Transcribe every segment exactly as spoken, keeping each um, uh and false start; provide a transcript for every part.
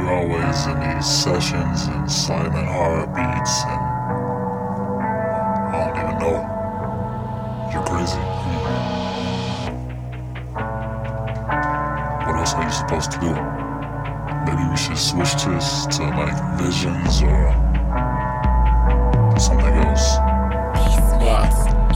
You're always in these sessions and silent heartbeats, and I don't even know. You're crazy. What else are you supposed to do? Maybe we should switch this to like visions or something else. What?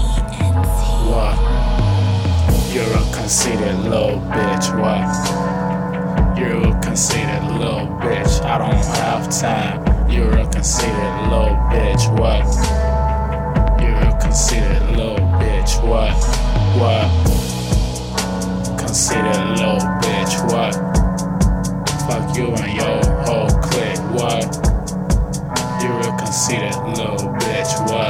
What? You're a conceited little bitch, what? You're a conceited little bitch, I don't have time. You're a conceited little bitch, what? You're a conceited little bitch, what? What? Conceited little bitch, what? Fuck you and your whole clique, what? You're a conceited little bitch, what?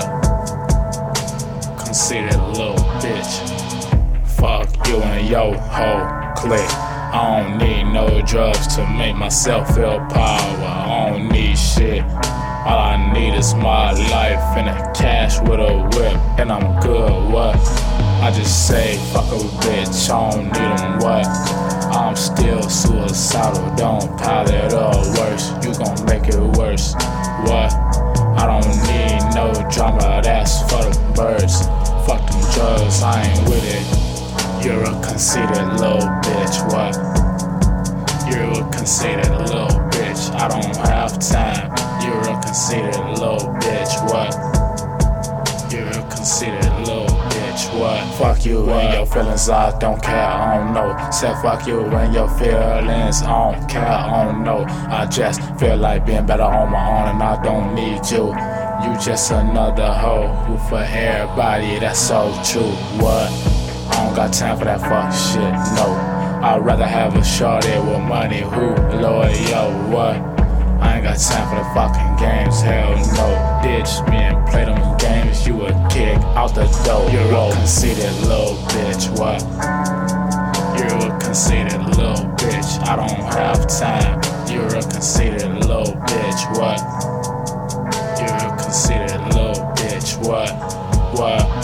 Conceited little bitch. Fuck you and your whole clique. I don't need no drugs to make myself feel power. I don't need shit. All I need is my life and a cash with a whip, and I'm good, what? I just say fuck a bitch, I don't need them, what? I'm still suicidal, don't pile it up worse. You gon' make it worse, what? I don't need no drama, that's for the birds. Fuck them drugs, I ain't with it. You're a conceited little bitch, what? You're a conceited little bitch, I don't have time. You're a conceited little bitch, what? You're a conceited little bitch, what? Fuck you what? And your feelings, I don't care, I don't know. Say fuck you and your feelings, I don't care, I don't know. I just feel like being better on my own and I don't need you. You just another hoe who for everybody, that's so true, what? I don't got time for that fuck shit, no. I'd rather have a shorty with money who loyal, what? I ain't got time for the fucking games, hell no. Ditch me and play them games, you a kick out the door. You're a conceited little bitch, what? You're a conceited little bitch, I don't have time. You're a conceited little bitch, what? You're a conceited little bitch, what? What?